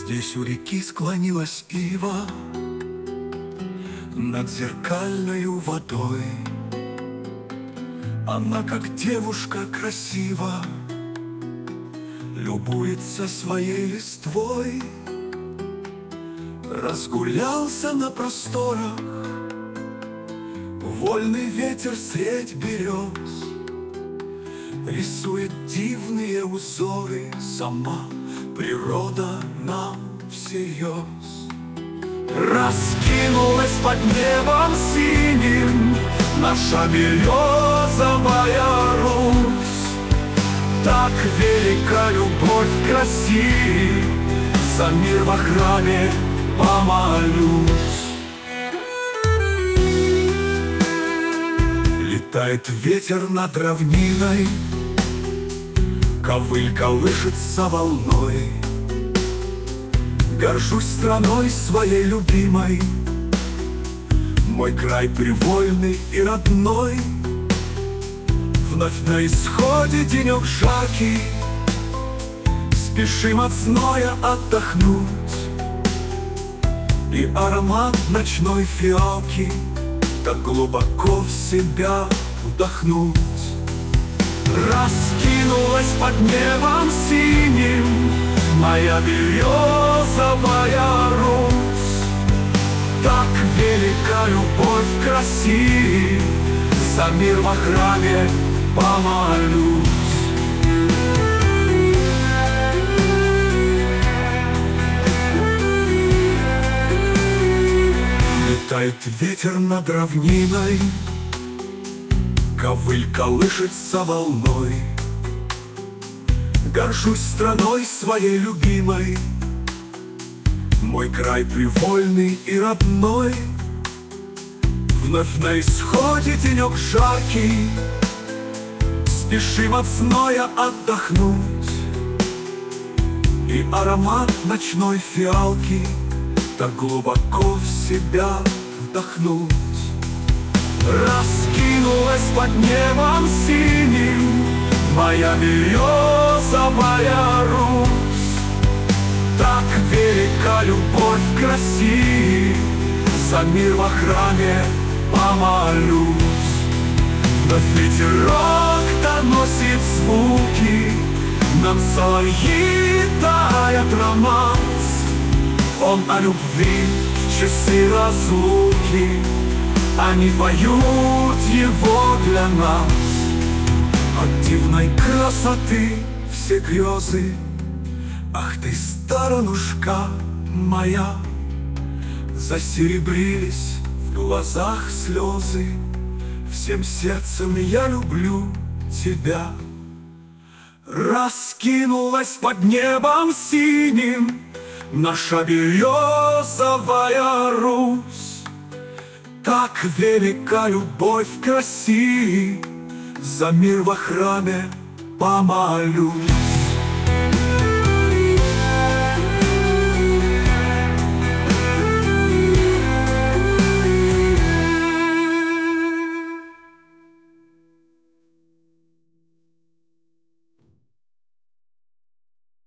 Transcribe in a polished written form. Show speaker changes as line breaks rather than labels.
Здесь у реки склонилась ива над зеркальною водой. Она, как девушка, красива, любуется своей листвой. Разгулялся на просторах вольный ветер средь берез, рисует дивные узоры сама природа нам всерьез. Раскинулась под небом синим наша березовая Русь. Так велика любовь к России, за мир во храме помолюсь. Летает ветер над равниной, ковыль колышется волной. Горжусь страной своей любимой, мой край привольный и родной. Вновь на исходе денек жаркий, спешим от зноя отдохнуть, и аромат ночной фиалки так глубоко в себя вдохнуть. Раскинулась под небом синим моя березовая Русь. Так велика любовь к России, за мир во храме помолюсь. Летает ветер над равниной, ковыль колышется волной. Горжусь страной своей любимой, мой край привольный и родной. Вновь на исходе денек жаркий, спешим от зноя отдохнуть, и аромат ночной фиалки так глубоко в себя вдохнуть. Раскинулась под небом синим моя березовая Русь. Так велика любовь к России, за мир во храме помолюсь. Вновь ветерок доносит звуки, нам соловьи тает романс. Он о любви в часы разлуки, они поют его для нас. От дивной красоты все грезы, ах ты, сторонушка моя, засеребрились в глазах слезы. Всем сердцем я люблю тебя. Раскинулась под небом синим наша березовая Русь. Так велика любовь к России, за мир во храме помолюсь.